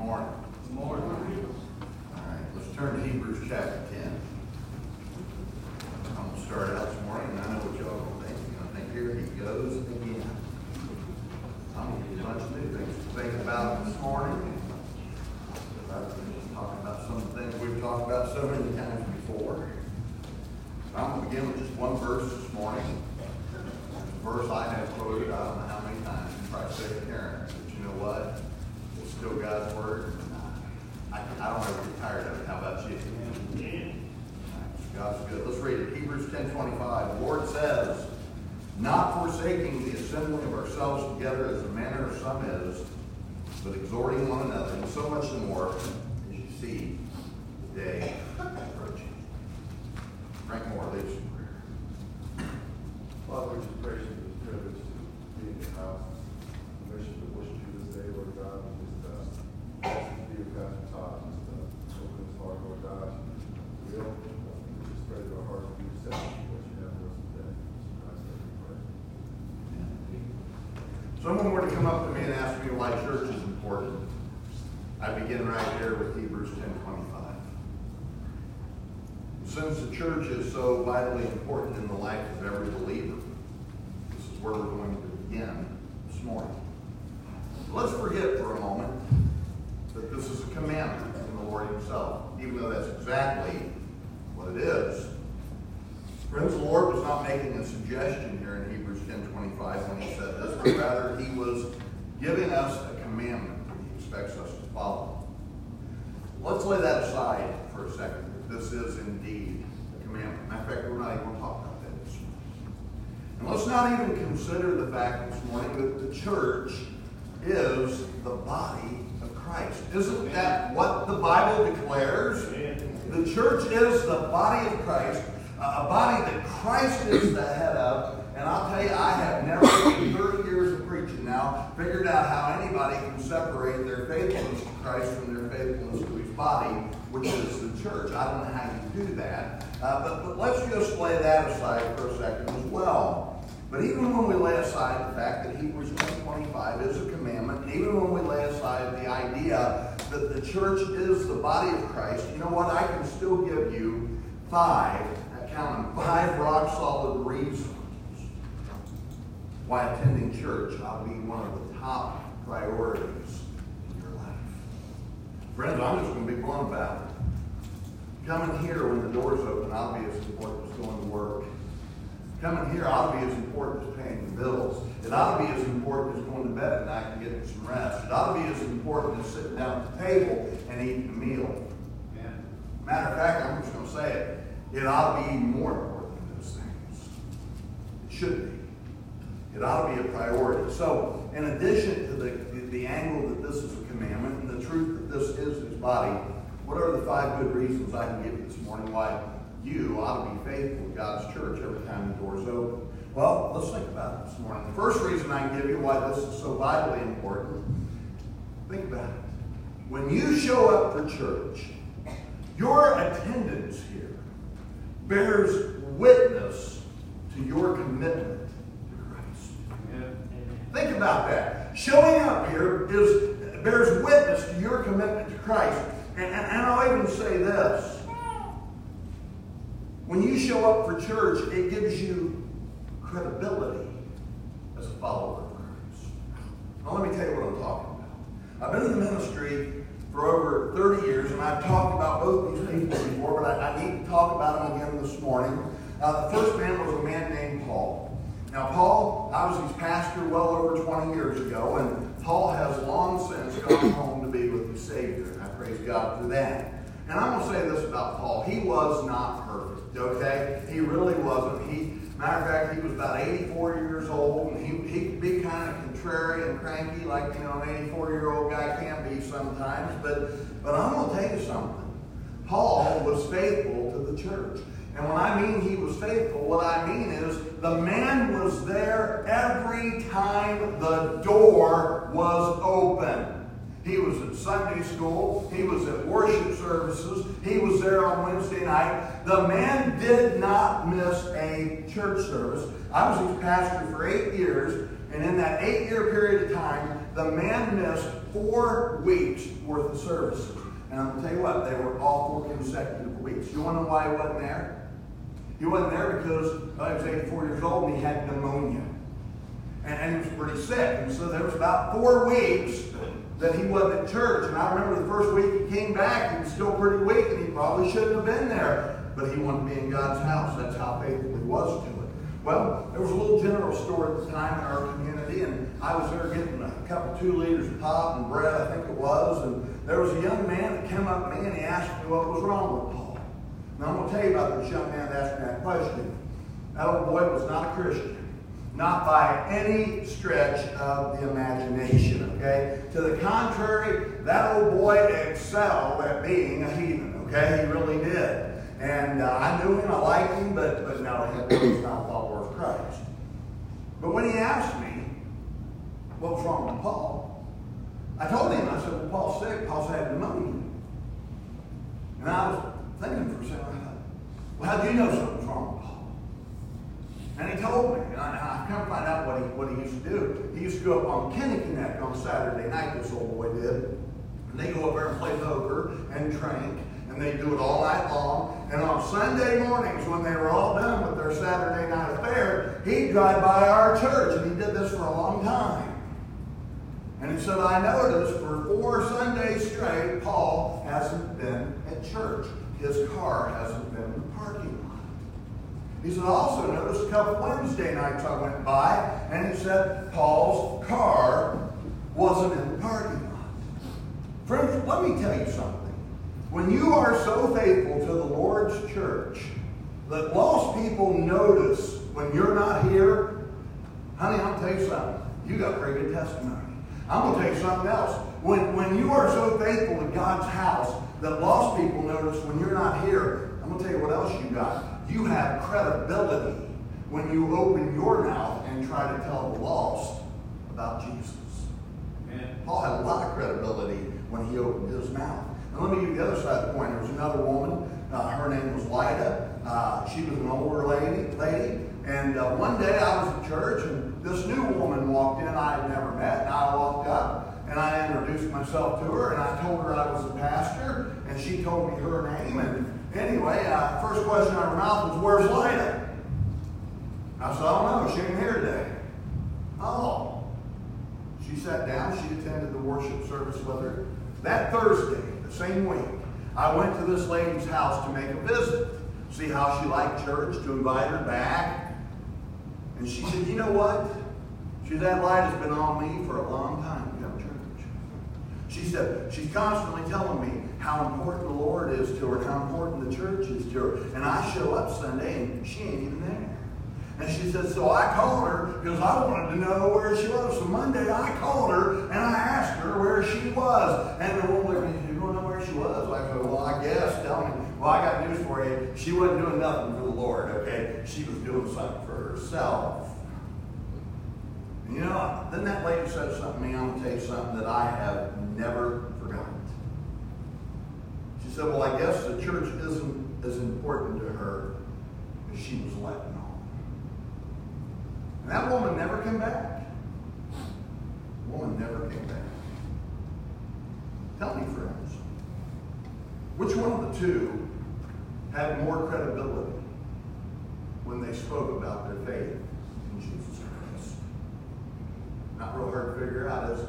morning. Good morning. All right, let's turn to Hebrews chapter 10. I'm going to start out this morning, and I know what y'all are going to think. You're going to think, here he goes again. I'm going to give you a bunch of new things to think about this morning. I've been talking about some of the things we've talked about so many times before. I'm going to begin with just one verse this morning. It's a verse I have quoted, I don't know how many times, you probably say it, Karen, but you know what? It's still God's word. I don't ever get tired of it. How about you? God's good. Let's read it. Hebrews 10:25. The Lord says, not forsaking the assembling of ourselves together as the manner of some is, but exhorting one another, and so much the more as you see the day approaching. Frank Moore leads in prayer. Father, we just praise you for this privilege to be in your house. We wish to worship you this day, Lord God. We just ask you to be with Pastor Todd. Just open his heart, Lord God. We just pray that our hearts will be receptive to what you have for us today. In Christ's name we pray. Someone were to come up to me and ask me why church is important, I begin right there with Hebrews 10:25. Since the church is so vitally important in the life of every believer, this is where we're going to begin this morning. Let's forget for a moment that this is a commandment from the Lord himself, even though that's exactly what it is. Friends, the Lord was not making a suggestion here in Hebrews 10:25 when he said this, but rather he was giving us a commandment that he expects us to follow. Let's lay that aside for a second. This is indeed a commandment. Matter of fact, we're not even going to talk about that this morning. And let's not even consider the fact this morning that the church is the body of Christ. Isn't that what the Bible declares? The church is the body of Christ, a body that Christ is the head of. And I'll tell you, I have never, in 30 years of preaching now, figured out how anybody can separate their faithfulness to Christ from their faithfulness to his body, which is the church. I don't know how you do that. But let's just lay that aside for a second as well. But even when we lay aside the fact that Hebrews 10:25 is a commandment, and even when we lay aside the idea that the church is the body of Christ, you know what? I can still give you five rock-solid reasons why attending church ought to be one of the top priorities in your life. Friends, I'm just going to be blunt about it. Coming here when the doors open ought to be as important as going to work. Coming here ought to be as important as paying the bills. It ought to be as important as going to bed at night and getting some rest. It ought to be as important as sitting down at the table and eating a meal. Matter of fact, I'm just going to say it. It ought to be even more important than those things. It should be. It ought to be a priority. So, in addition to the angle that this is a commandment and the truth that this is his body, what are the five good reasons I can give you this morning why you ought to be faithful to God's church every time the door's open? Well, let's think about it this morning. The first reason I can give you why this is so vitally important, think about it. When you show up for church, your attendance here bears witness to your commitment to Christ. Think about that. Showing up here bears witness to your commitment to Christ. And I'll even say this. When you show up for church, it gives you credibility as a follower of Christ. Now let me tell you what I'm talking about. I've been in the ministry for over 30 years, and I've talked about both these people before, but I need to talk about them again this morning. The first man was a man named Paul. Now, Paul, I was his pastor well over 20 years ago, and Paul has long since gone home to be with the Savior, and I praise God for that. And I'm going to say this about Paul. He was not perfect, okay? He really wasn't. Matter of fact, he was about 84 years old, and he could be kind of contrary and cranky like, an 84-year-old guy can be sometimes. But I'm going to tell you something. Paul was faithful to the church. And when I mean he was faithful, what I mean is the man was there every time the door was open. He was at Sunday school. He was at worship services. He was there on Wednesday night. The man did not miss a church service. I was his pastor for 8 years, and in that 8-year period of time, the man missed 4 weeks worth of services. And I'm going to tell you what, they were all 4 consecutive weeks. You want to know why he wasn't there? He wasn't there because he was 84 years old and he had pneumonia. And he was pretty sick. And so there was about 4 weeks that he wasn't at church. And I remember the first week he came back, he was still pretty weak and he probably shouldn't have been there. But he wanted to be in God's house. That's how faithful he was to it. Well, there was a little general store at the time in our community, and I was there getting a couple 2 liters of pop and bread, I think it was, and there was a young man that came up to me and he asked me what was wrong with Paul. Now I'm going to tell you about this young man that asked me that question. That old boy was not a Christian. Not by any stretch of the imagination, okay? To the contrary, that old boy excelled at being a heathen, okay? He really did. And I knew him, I liked him, but no, he was not a follower of Christ. But when he asked me what was wrong with Paul, I told him, I said, well, Paul's sick, Paul's had pneumonia. And I was thinking for a second, I thought, well, how do you know something's wrong with Paul? And he told me, and I come to find out what he used to do. He used to go up on Kennebec on Saturday night, this old boy did. And they go up there and play poker and drink. And they do it all night long. And on Sunday mornings, when they were all done with their Saturday night affair, he'd drive by our church. And he did this for a long time. And he said, I noticed for 4 Sundays straight, Paul hasn't been at church. His car hasn't been in the parking lot. He said, I also noticed a couple Wednesday nights I went by, and he said, Paul's car wasn't in the parking lot. Friends, let me tell you something. When you are so faithful to the Lord's church that lost people notice when you're not here, honey, I'm going to tell you something. You got pretty good testimony. I'm going to tell you something else. When you are so faithful to God's house that lost people notice when you're not here, I'm going to tell you what else you got. You have credibility when you open your mouth and try to tell the lost about Jesus. Amen. Paul had a lot of credibility when he opened his mouth. And let me give you the other side of the coin. There was another woman. Her name was Lida. She was an older lady. And one day I was at church, and this new woman walked in I had never met. And I walked up, and I introduced myself to her, and I told her I was a pastor, and she told me her name. And anyway, first question out of her mouth was, where's Lida? I said, I don't know. She ain't here today. Oh. She sat down. She attended the worship service with her. That Thursday, the same week, I went to this lady's house to make a visit, see how she liked church, to invite her back. And she said, you know what? She said, that light has been on me for a long time to come to church. She said, she's constantly telling me how important the Lord is to her, and how important the church is to her. And I show up Sunday, and she ain't even there. And she said, so I called her because I wanted to know where she was. So Monday I called her and I asked her where she was. And the woman looked at me, you don't know where she was? I said, well, I guess. Tell me. Well, I got news for you. She wasn't doing nothing for the Lord, okay? She was doing something for herself. And you know, then that lady said something to me. I'm going to tell you something that I have never forgotten. She said, well, I guess the church isn't as important to her as she was letting on. And that woman never came back. The woman never came back. Tell me, friends, which one of the two had more credibility when they spoke about their faith in Jesus Christ? Not real hard to figure out, is it?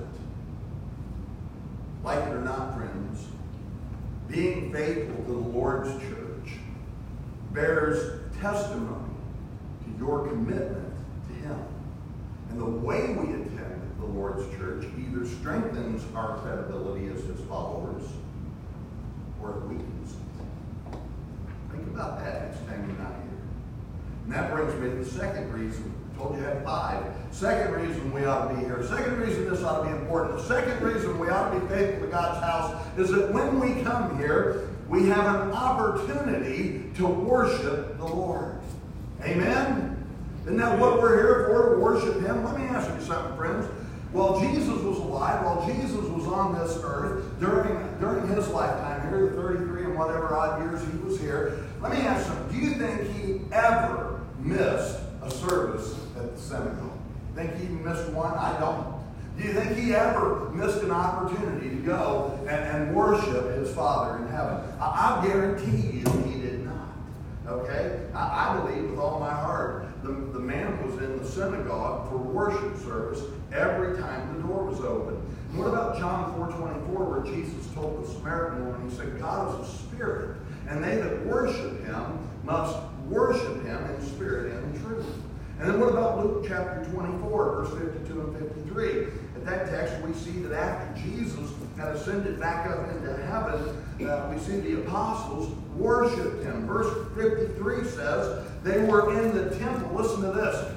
Like it or not, friends, being faithful to the Lord's church bears testimony to your commitment to Him. And the way we attend the Lord's church either strengthens our credibility as His followers or it weakens it. Think about that next time you're not here. And that brings me to the second reason. I told you I had 5. Second reason we ought to be here. Second reason this ought to be important. The second reason we ought to be faithful to God's house is that when we come here, we have an opportunity to worship the Lord. Amen? Isn't that what we're here for, to worship Him? Let me ask you something, friends. While Jesus was alive, while Jesus was on this earth, during His lifetime here, the 33 and whatever odd years He was here, let me ask you something. Do you think He ever missed a service at the synagogue? Think He missed one? I don't. Do you think he ever missed an opportunity to go and worship his Father in heaven? I guarantee you he did not. Okay? I believe with all my heart the man was in the synagogue for worship service every time the door was open. And what about John 4:24, where Jesus told the Samaritan woman, he said, God is a spirit, and they that worship him must worship him in spirit and in truth. And then what about Luke chapter 24, verse 52 and 53? At that text, we see that after Jesus had ascended back up into heaven, we see the apostles worshiped him. Verse 53 says, they were in the temple, listen to this,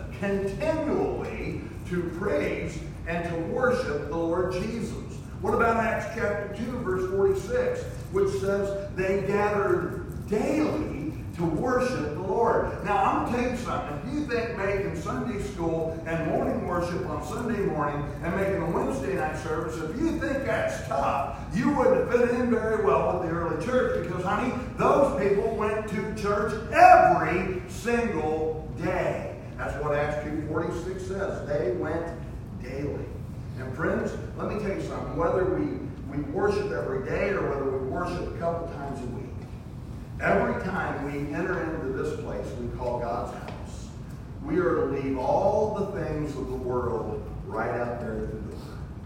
continually to praise and to worship the Lord Jesus. What about Acts chapter 2, verse 46, which says they gathered daily to worship the Lord. Now, I'm going to tell you something. If you think making Sunday school and morning worship on Sunday morning and making a Wednesday night service, if you think that's tough, you wouldn't fit in very well with the early church because, honey, those people went to church every single day. That's what Acts 2:46 says. They went daily. And friends, let me tell you something. Whether we worship every day or whether we worship a couple times a week, every time we enter into this place we call God's house, we are to leave all the things of the world right out there at the door.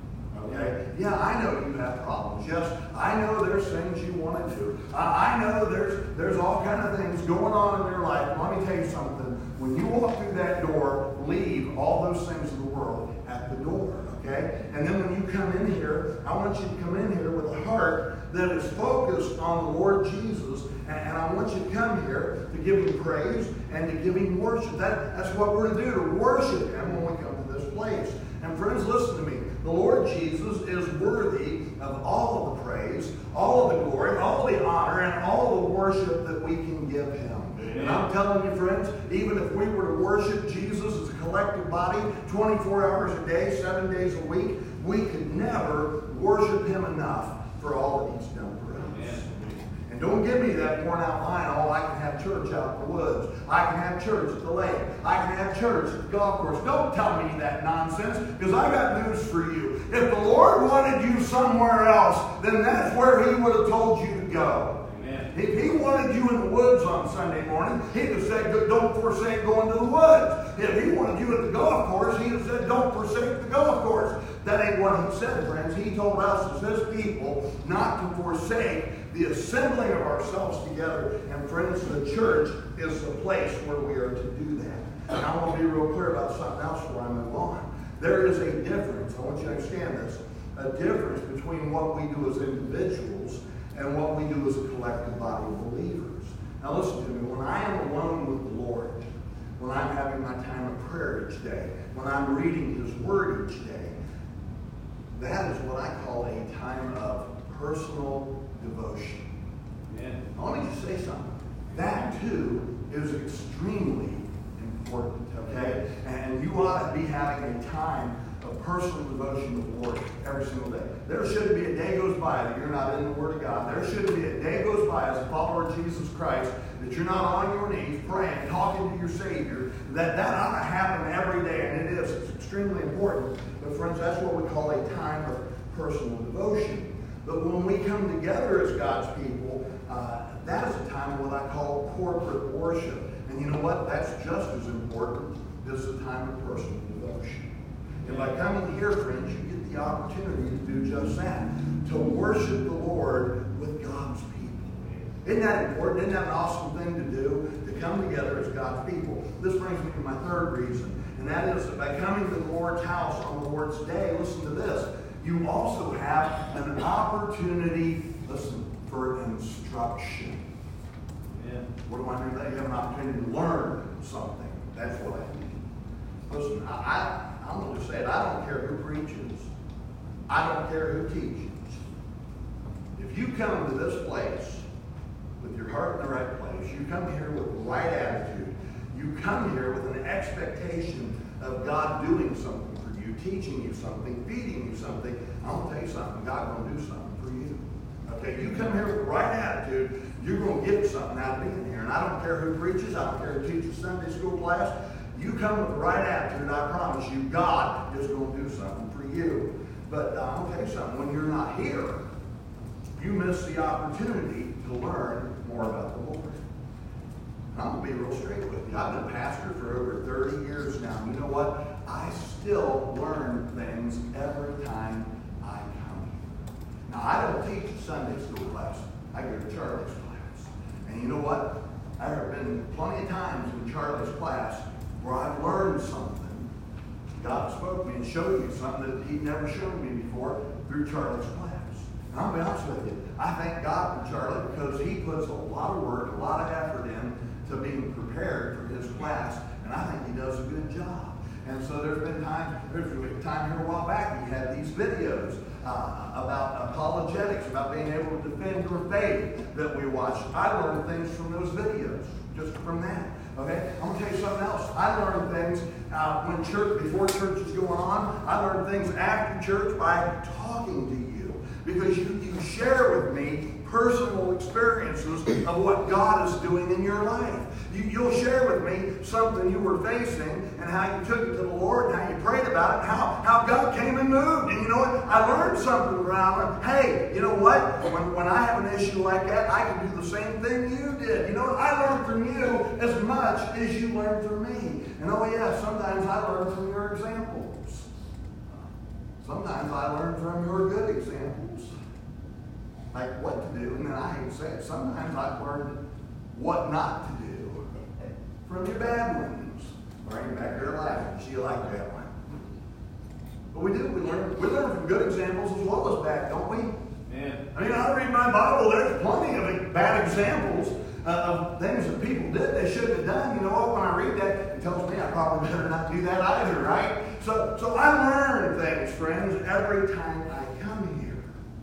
Okay? Yeah, I know you have problems. Yes, I know there's things you want to do. I know there's all kind of things going on in your life. Let me tell you something. When you walk through that door, leave all those things of the world at the door. Okay? And then when you come in here, I want you to come in here with a heart that is focused on the Lord Jesus. And I want you to come here to give him praise and to give him worship. That's what we're to do, to worship him when we come to this place. And friends, listen to me. The Lord Jesus is worthy of all of the praise, all of the glory, all the honor, and all the worship that we can give him. And I'm telling you, friends, even if we were to worship Jesus as a collective body 24 hours a day, 7 days a week, we could never worship him enough for all that he's done for us. Amen. And don't give me that worn out line, oh, I can have church out in the woods. I can have church at the lake. I can have church at the golf course. Don't tell me that nonsense, because I got news for you. If the Lord wanted you somewhere else, then that's where he would have told you to go. If he wanted you in the woods on Sunday morning, he'd have said, don't forsake going to the woods. If he wanted you at the golf course, he'd have said, don't forsake the golf course. That ain't what he said, friends. He told us as his people not to forsake the assembling of ourselves together. And friends, the church is the place where we are to do that. And I want to be real clear about something else before I move on. There is a difference. I want you to understand this. A difference between what we do as individuals and what we do as a collective body of believers. Now listen to me. When I am alone with the Lord, when I'm having my time of prayer each day, when I'm reading his word each day, that is what I call a time of personal devotion. Amen. I want to just say something. That too is extremely important, okay? And you ought to be having a time of personal devotion to the Lord every single day. There shouldn't be a day goes by that you're not in the Word of God. There shouldn't be a day goes by as a follower of Jesus Christ that you're not on your knees praying, talking to your Savior. That ought to happen every day, and it is. It's extremely important. But friends, that's what we call a time of personal devotion. But when we come together as God's people, that is a time of what I call corporate worship. And you know what? That's just as important as the time of personal devotion. And by coming here, friends, you get the opportunity to do just that. To worship the Lord with God's people. Isn't that important? Isn't that an awesome thing to do? To come together as God's people. This brings me to my third reason. And that is that by coming to the Lord's house on the Lord's day, listen to this, you also have an opportunity, listen, for instruction. Amen. What do I mean by that? You have an opportunity to learn something. That's what I mean. Listen, I'm going to say it. I don't care who preaches. I don't care who teaches. If you come to this place with your heart in the right place, you come here with the right attitude, you come here with an expectation of God doing something for you, teaching you something, feeding you something, I'm going to tell you something. God's going to do something for you. Okay, you come here with the right attitude, you're going to get something out of being here. And I don't care who preaches. I don't care who teaches Sunday school class. You come with the right attitude, I promise you, God is going to do something for you. you. But I'll tell you something, when you're not here, you miss the opportunity to learn more about the Lord. I'm going to be real straight with you. I've been a pastor for over 30 years now. You know what? I still learn things every time I come here. Now, I don't teach a Sunday school class. I go to Charlie's class. And you know what? There have been plenty of times in Charlie's class where I've learned something. God spoke to me and showed me something that He'd never shown me before through Charlie's class. And I'll be honest with you, I thank God for Charlie because he puts a lot of work, a lot of effort in to being prepared for his class, and I think he does a good job. And so there's been a time here a while back, he had these videos about apologetics, about being able to defend your faith that we watched. I learned things from those videos, just from that. Okay, I'm going to tell you something else. I learned things before church is going on. I learned things after church by talking to you. Because you share with me personal experiences of what God is doing in your life. You'll share with me something you were facing and how you took it to the Lord and how you prayed about it and how God came and moved. And you know what? I learned something around it. Hey, you know what? When I have an issue like that, I can do the same thing you did. You know what? I learned from you as much as you learned from me. And oh yeah, sometimes I learn from your examples. Sometimes I learn from your good examples. Like what to do, and then I hate to say it, sometimes I've learned what not to do from your bad ones. Lorraine back there laughing. She liked that one. But we do. We learn from good examples as well as bad, don't we? Yeah. I mean, I read my Bible. There's plenty of bad examples of things that people did they shouldn't have done. You know what? When I read that, it tells me I probably better not do that either, right? So I learn things, friends, every time I come here.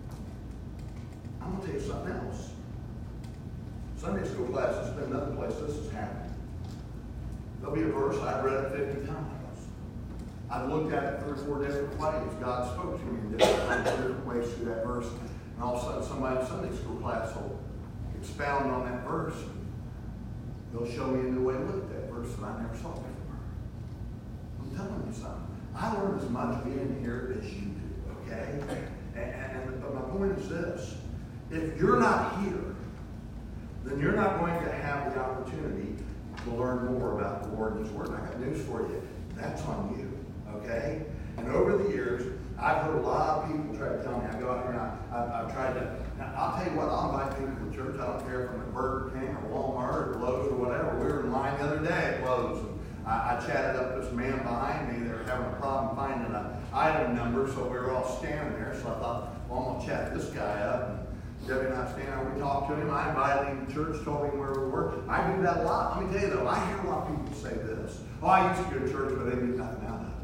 I'm going to tell you something else. Sunday school class has been another place this has happened. There'll be a verse I've read it 50 times. I've looked at it 3 or 4 different ways. God spoke to me in different ways through that verse. And all of a sudden somebody in Sunday school class will expound on that verse. They'll show me a new way to look at that verse that I never saw before. I'm telling you something. I learn as much being here as you do, okay? But my point is this. If you're not here, then you're not going to have the opportunity to learn more about the Lord and His Word. And I got news for you. That's on you, okay? And over the years, I've heard a lot of people try to tell me, I go out here and I've tried to, now I'll tell you what, I'll invite people to church. I don't care if I'm at Burger King or Walmart or Lowe's or whatever. We were in line the other day at Lowe's. And I chatted up this man behind me. They were having a problem finding an item number, so we were all standing there. So I thought, well, I'm going to chat this guy up. And Debbie and I standing there, we talked to him. I invited him to church, told him where we were. I do that a lot. Let me tell you though, I hear a lot of people say this. Oh, I used to go to church, but they didn't get nothing out of it.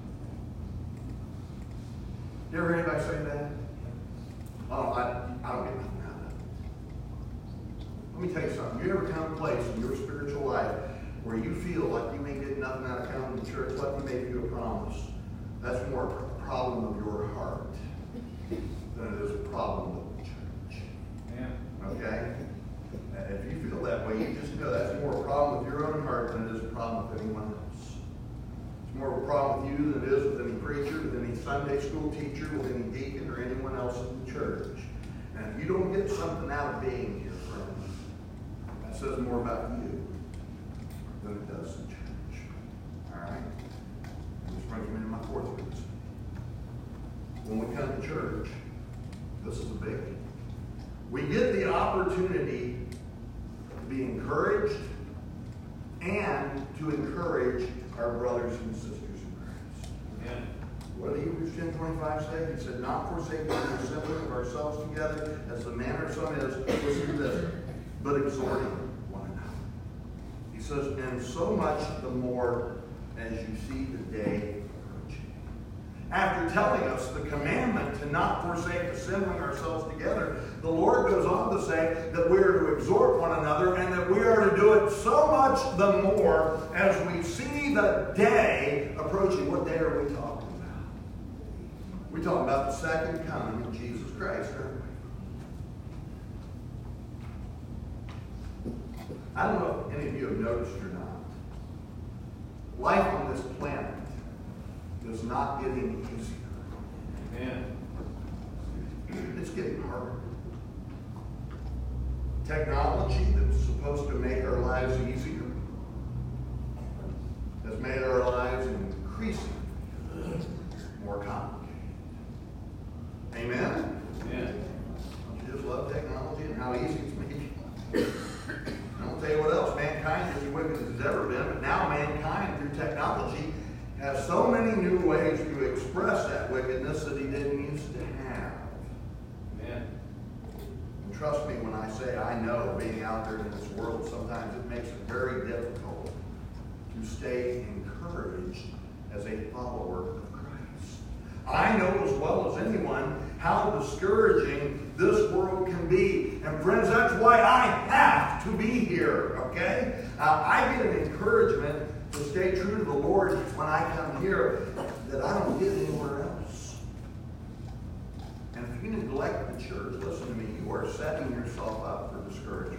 You ever hear anybody say that? Oh, I don't get nothing out of it. Let me tell you something. You ever come to a place in your spiritual life where you feel like you ain't getting nothing out of coming to church? Let me make you a promise. That's more a problem of your heart than it is a problem of the church. Yeah. Okay? And if you feel that way, you just know that's more a problem with your own heart than it is a problem with anyone else. It's more of a problem with you than it is with any preacher, with any Sunday school teacher, with any deacon, or anyone else in the church. And if you don't get something out of being here, friends, that says more about you than it does the church. All right? And this brings me to my 4th reason. When we come to church, this is a biggie. We get the opportunity to be encouraged and to encourage our brothers and sisters in Christ. Amen. What did Hebrews 10:25 say? He said, not forsaking the assembling of ourselves together as the manner of some is, listen to this, but exhorting one another. He says, and so much the more as you see the day approaching. After telling us the commandment to not forsake assembling ourselves together, the Lord goes on to say that we are to exhort one another and that we are to do it so much the more as we see the day approaching. What day are we talking about? We're talking about the second coming of Jesus Christ, aren't we? I don't know if any of you have noticed or not. Life on this planet is not getting easier. Amen. It's getting harder. Technology that's supposed to make our lives easier has made our lives increasingly more complicated. Amen? Amen. Don't you just love technology and how easy it's making? I'll tell you what else. Mankind is as wicked as it's ever been, but now mankind, through technology, has so many new ways to express that wickedness that he didn't used to have. Amen. And trust me when I say I know, being out there in this world, sometimes it makes it very difficult to stay encouraged as a follower of Christ. I know as well as anyone how discouraging this world can be. And friends, that's why I have to be here, okay? I get an encouragement to stay true to the Lord when I come here that I don't get anywhere else. And if you neglect the church, listen to me, you are setting yourself up for discouragement.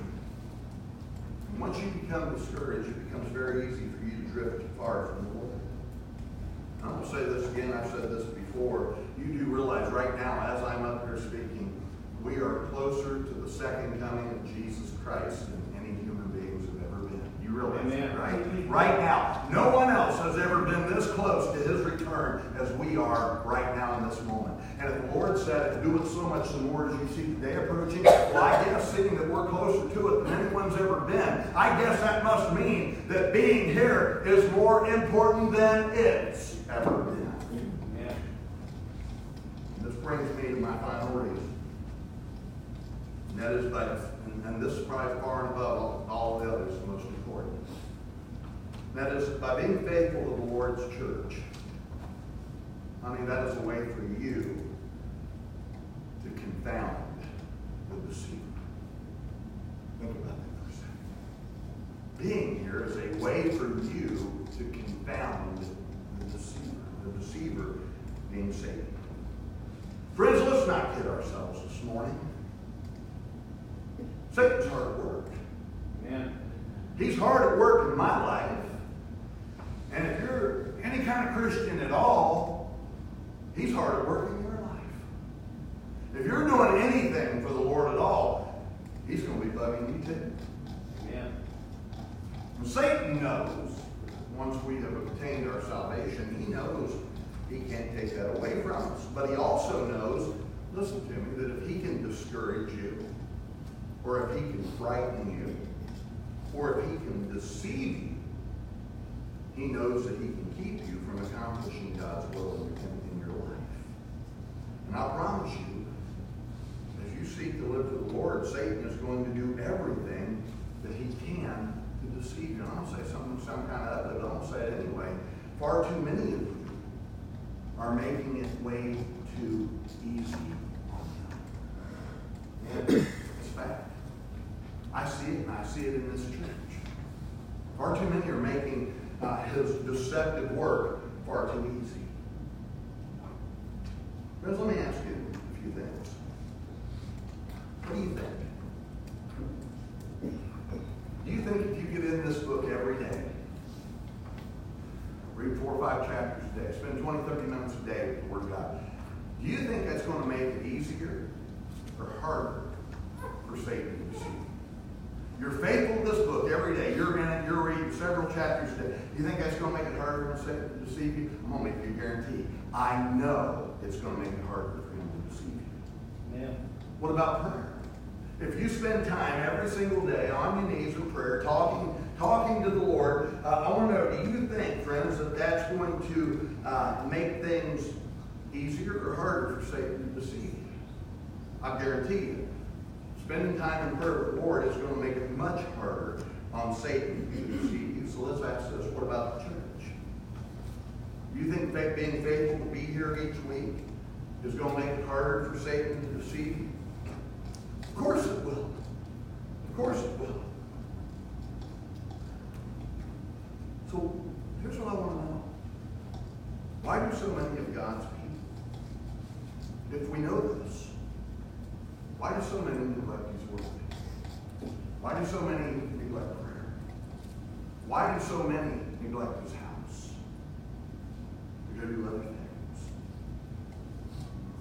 And once you become discouraged, it becomes very easy for you to drift far from the Lord. I'm going to say this again, I've said this before. You do realize right now, as I'm up here speaking, we are closer to the second coming of Jesus Christ than any human beings have ever been. You realize that, right? Right now. No one else has ever been this close to his return as we are right now in this moment. And if the Lord said it, do it so much the more as you see the day approaching, well, I guess seeing that we're closer to it than anyone's ever been, I guess that must mean that being here is more important than it's ever been. Amen. And this brings me to my final reason. And that is, and this is probably far and above all the others, the most important. And that is, by being faithful to the Lord's church, I mean, that is a way for you to confound the deceiver. Think about that for a second. Being here is a way for you to confound the deceiver being Satan. Friends, let's not kid ourselves this morning. Satan's hard at work. Amen. He's hard at work in my life. And if you're any kind of Christian at all, he's hard at work in your life. If you're doing anything for the Lord at all, he's going to be bugging you too. Amen. And Satan knows, once we have obtained our salvation, he knows he can't take that away from us. But he also knows, listen to me, that if he can discourage you, or if he can frighten you, or if he can deceive you, he knows that he can keep you from accomplishing God's will in your life. And I promise you, as you seek to live for the Lord, Satan is going to do everything that he can to deceive you. And I'm going to say something some kind of ugly, but I'm going to say it anyway. Far too many of you are making it way too easy on you. It's fact. I see it, and I see it in this church. Far too many are making his deceptive work far too easy. Friends, let me ask you a few things. What do you think? Do you think if you get in this book every day, read 4 or 5 chapters a day, spend 20, 30 minutes a day with the Word of God, do you think that's going to make it easier or harder for Satan to deceive you? You're faithful to this book every day. You're in it. You're reading several chapters a day. Do you think that's going to make it harder for Satan to deceive you? I'm going to make you a guarantee. I know it's going to make it harder for him to deceive you. Yeah. What about prayer? If you spend time every single day on your knees in prayer, talking to the Lord, I want to know, do you think, friends, that that's going to make things easier or harder for Satan to deceive you? I guarantee you. Spending time in prayer with the Lord is going to make it much harder on Satan to deceive you. So let's ask this. What about the church? Do you think being faithful to be here each week is going to make it harder for Satan to deceive you? Of course it will. Of course it will. So here's what I want to know. Why do so many of God's people, if we know this, why do so many neglect His word? Why do so many neglect prayer? Why do so many neglect His house? We go do other things.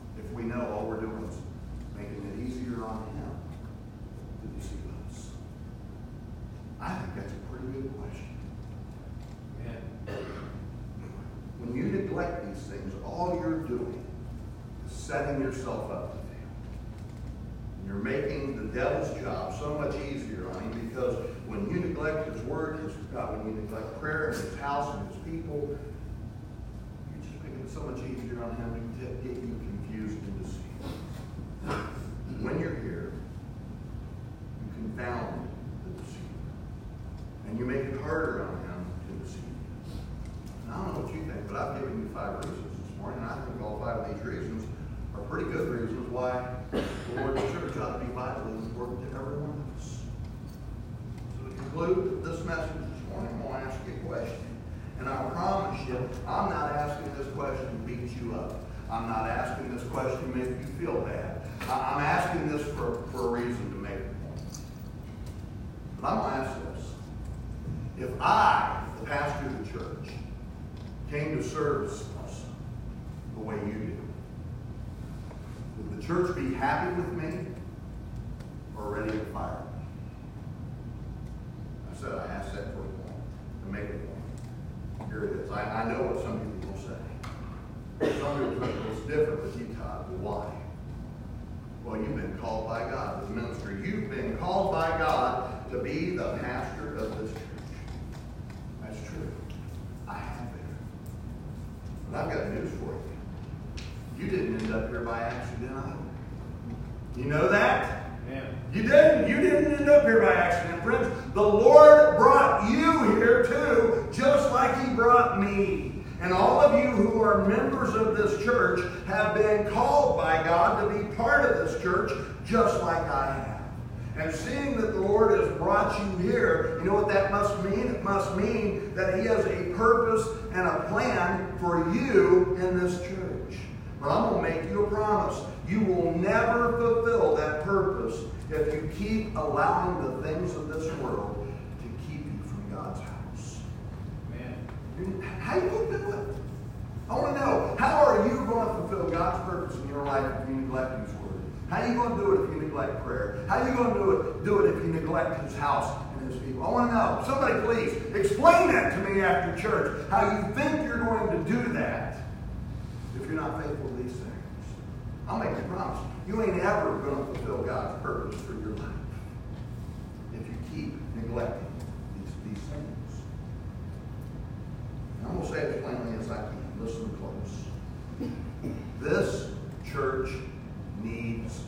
setting yourself up to fail. You're making the devil's job so much easier on him, because when you neglect his word, when you neglect prayer in his house and his people, you just make it so much easier on him to get you confused and deceived. When you're here, you confound the deceiver, and you make it harder on him to deceive you. And I don't know what you think, but I've given you 5 reasons this morning, and I think all 5 of these reasons are pretty good reasons why the Lord's church ought to be vitally important to every one of us. So to conclude this message this morning, I'm going to ask you a question. And I promise you, I'm not asking this question to beat you up. I'm not asking this question to make you feel bad. I'm asking this for a reason to make a point. But I'm going to ask this. If I, the pastor of the church, came to service the way you do, would the church be happy with me or ready to fire me? I said I asked that for a point, to make a point. Here it is. I know what some people will say. Some people will say, well, it's different with you, Todd. Well, why? Well, you've been called by God to the ministry. You've been called by God to be the pastor of this church. That's true. I have been. But I've got news for you. You didn't end up here by accident either. You know that? Amen. You didn't. You didn't end up here by accident, friends. The Lord brought you here too, just like He brought me. And all of you who are members of this church have been called by God to be part of this church, just like I have. And seeing that the Lord has brought you here, you know what that must mean? It must mean that He has a purpose and a plan for you in this church. But I'm going to make you a promise. You will never fulfill that purpose if you keep allowing the things of this world to keep you from God's house. Amen. How are you going to do it? I want to know, how are you going to fulfill God's purpose in your life if you neglect His word? How are you going to do it if you neglect prayer? How are you going to do it if you neglect His house and His people? I want to know. Somebody please explain that to me after church. How you think you're going to do that if you're not faithful to these things. I'll make you a promise. You ain't ever going to fulfill God's purpose for your life if you keep neglecting these things. And I'm going to say it as plainly as I can. Listen close. This church needs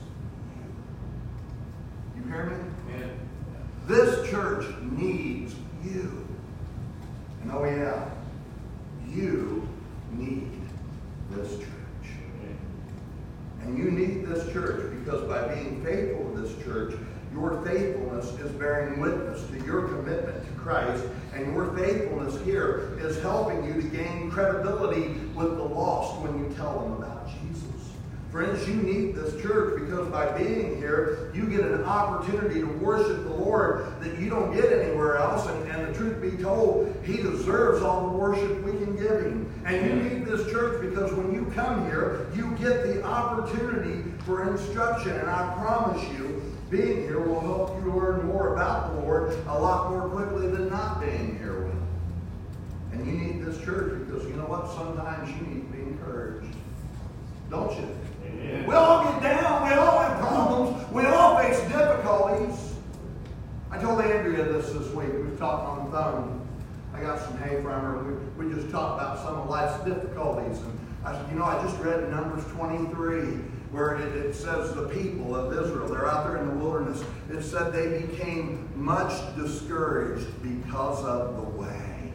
you. You hear me? Amen. This church needs you. And oh yeah, you need this church. And you need this church because by being faithful to this church, your faithfulness is bearing witness to your commitment to Christ, and your faithfulness here is helping you to gain credibility with the lost when you tell them about Jesus. Friends, you need this church because by being here, you get an opportunity to worship the Lord that you don't get anywhere else. And the truth be told, He deserves all the worship we can give Him. And you need this church because when you come here, you get the opportunity for instruction. And I promise you, being here will help you learn more about the Lord a lot more quickly than not being here will. And you need this church because you know what? Sometimes you need to be encouraged. Don't you? Amen. We all get down. We all have problems. We all face difficulties. I told Andrea this week. We were talking on the phone. I got some hay from her. We just talked about some of life's difficulties. And I said, you know, I just read Numbers 23 where it says the people of Israel, they're out there in the wilderness. It said they became much discouraged because of the way.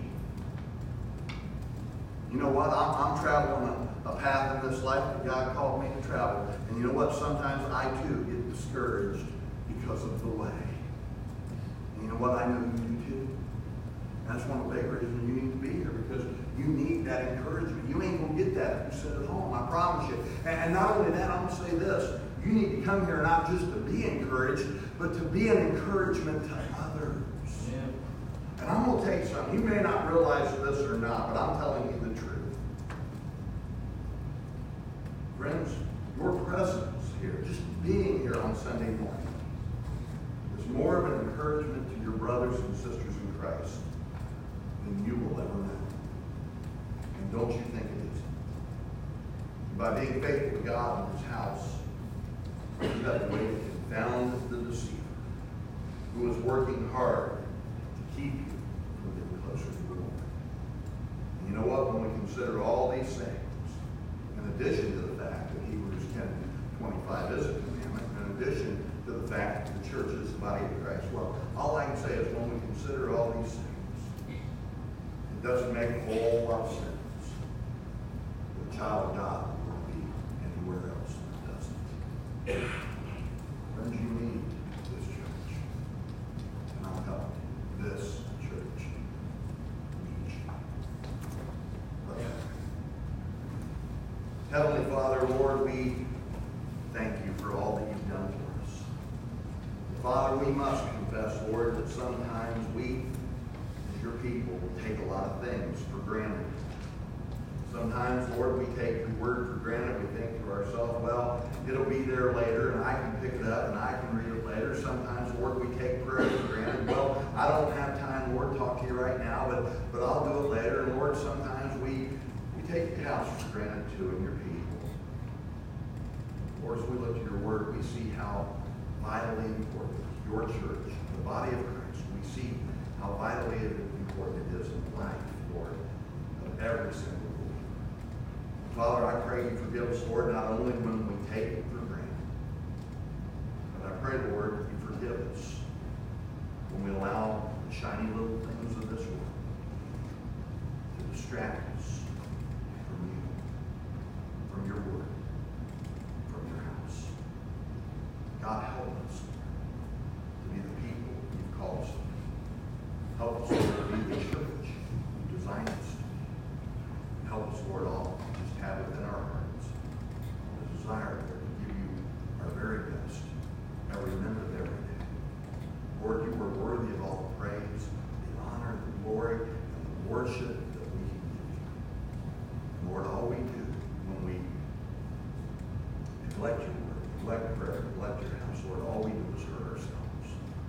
You know what? I'm traveling a path in this life that God called me to travel. And you know what? Sometimes I too get discouraged because of the way. And you know what? I know you do too. And that's one of the big reasons you need to be here because you need that encouragement. You ain't going to get that if you sit at home. I promise you. And not only that, I'm going to say this. You need to come here not just to be encouraged, but to be an encouragement to others. Yeah. And I'm going to tell you something. You may not realize this or not, but I'm telling you the truth. Friends, your presence here, just being here on Sunday morning, is more of an encouragement to your brothers and sisters in Christ than you will ever know. And don't you think it is? The by being faithful to God and his house, you got the way to confound the deceiver, who is working hard to keep you from getting closer to the Lord. And you know what? When we consider all these things, in addition to the fact that Hebrews 10:25 is a commandment, in addition to the fact that the church is the body of Christ, well, all I can say is when we consider all these things, it doesn't make a whole lot of sense that a child of God would be anywhere else that doesn't. Friends, you need this church. And I'm telling you, this church needs you. Let's pray. Heavenly Father, Lord, we thank you for all that you've done for us. Father, we must confess, Lord, that sometimes we, as your people, take a lot of things for granted. Sometimes, Lord, we take your word for granted. We think to ourselves, well, it'll be there later, and I can pick it up, and I can read it later. Sometimes, Lord, we take prayer for granted. Well, I don't have time, Lord, to talk to you right now, but I'll do it later. And, Lord, sometimes we take your house for granted, too, and your people. Lord, as we look to your word, we see how vitally important your church, the body of Christ, we see how vitally important it is in the life, Lord, of every single believer. Father, I pray you forgive us, Lord, not only when we take it for granted, but I pray, Lord, that you forgive us when we allow the shiny little things of this world to distract us from you, from your word, from your house. God, help us to be the people you've called us to be. Help us, Lord, to be the church you designed us to be. Help us, Lord, all to just have within our hearts the desire, Lord, to give you our very best every minute of every day. Lord, you are worthy of all the praise, the honor, the glory, and the worship that we can give you. And Lord, all we do when we neglect your word, neglect prayer, neglect your house, Lord, all we do is hurt ourselves.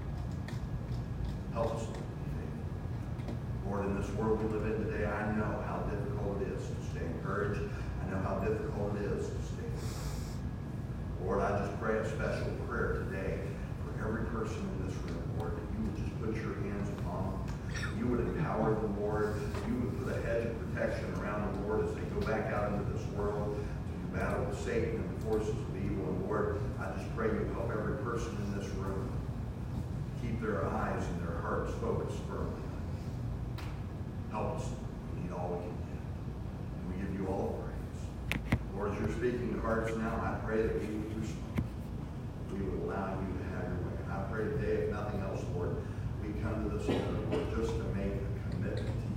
Help us, Lord, to be faithful. Lord, in this world we live in today, I know how difficult it is to stay encouraged. I know how difficult it is to stay faithful. Lord, I just pray a special prayer today for every person in this room, Lord, that you would just put your hands upon them. You would empower them, Lord. You would put a hedge of protection around them, Lord, as they go back out into this world to do battle with Satan and the forces of evil. And Lord, I just pray you help every person in this room keep their eyes and their hearts focused firmly. Help us. We need all we can get. And we give you all the praise. Lord, as you're speaking to hearts now, I pray that we would respond. We would allow you to have your way. And I pray today, if nothing else, Lord, we come to this altar, Lord, just to make a commitment to